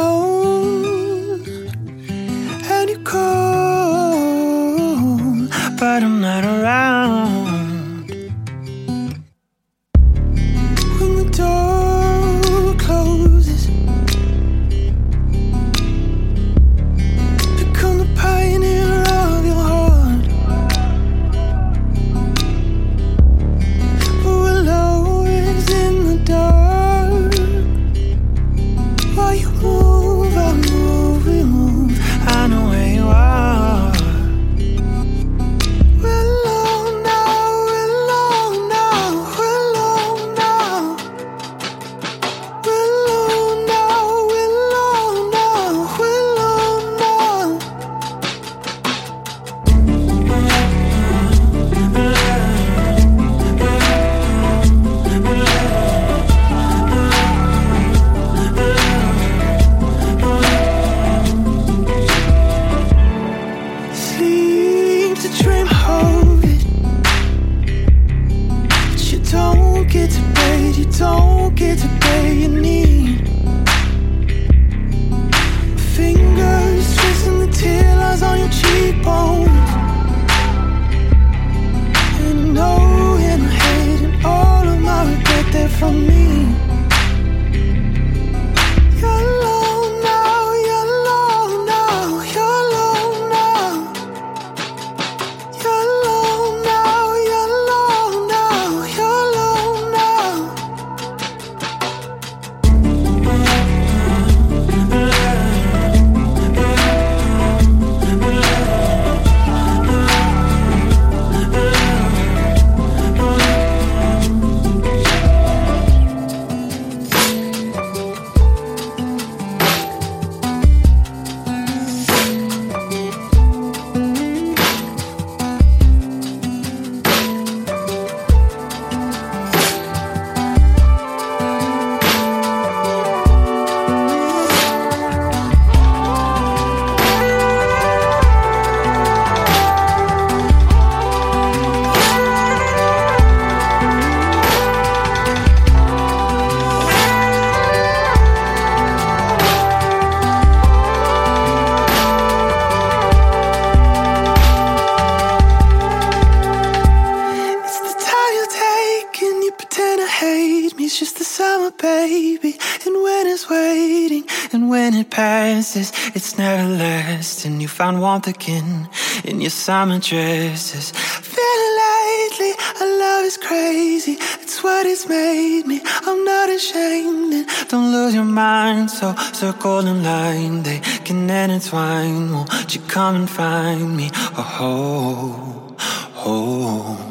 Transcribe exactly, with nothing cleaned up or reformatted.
alone and you call, but I'm not around. When the door closes, become the pioneer of your heart. But we're always in the dark. While you move, I move, we move. I know where you are. We're alone now, we're alone now, we're alone now. We're alone now, we're alone now, we're alone now. Sleep to dream of it, but you don't get to bed, you don't get to bed, you need fingers tracing the tear lines on your cheekbones. And I know in my head and all of my regret they're from me. You're alone now, you're alone now, you're alone now. You're alone now, you're alone now, you're alone now. It's the time you take and you pretend to hate me. It's just the summer, baby, and when it's waiting and when it passes, it's never lasting. You found warmth again in your summer dresses. Feeling lately, our love is crazy. It's what it's made me. I'm not ashamed. And don't lose your mind. So circle and line, they can intertwine. Won't you come and find me? Oh, oh, oh.